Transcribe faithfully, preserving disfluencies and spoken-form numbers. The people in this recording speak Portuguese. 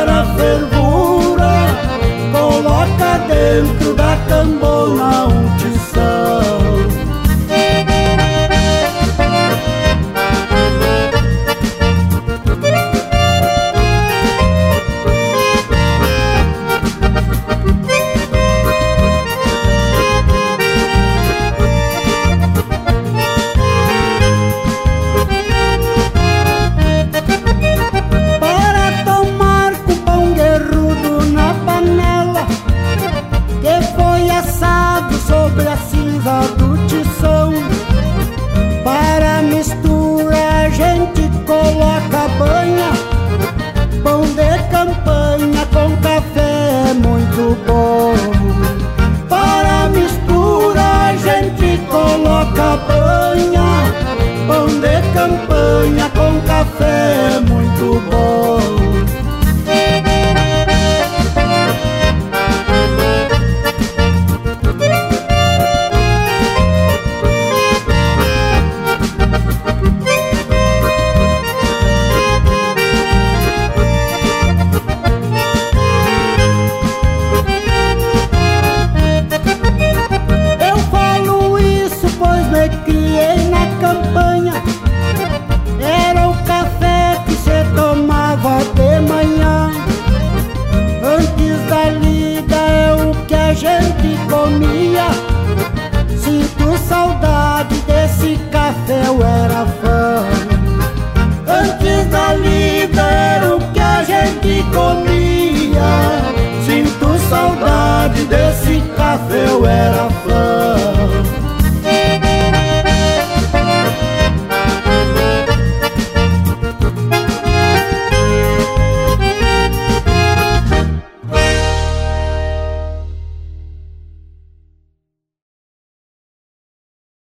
era fervura, coloca dentro da cambona um tição. Sobre a cinza do tição, para mistura a gente coloca banha. Pão de campanha com café é muito bom. Para mistura a gente coloca banha. Pão de campanha com café é muito bom. Criei na campanha, era o café que cê tomava de manhã. Antes da lida é o que a gente comia. Sinto saudade desse café, eu era fã. Antes da lida era o que a gente comia. Sinto saudade desse café, eu era fã.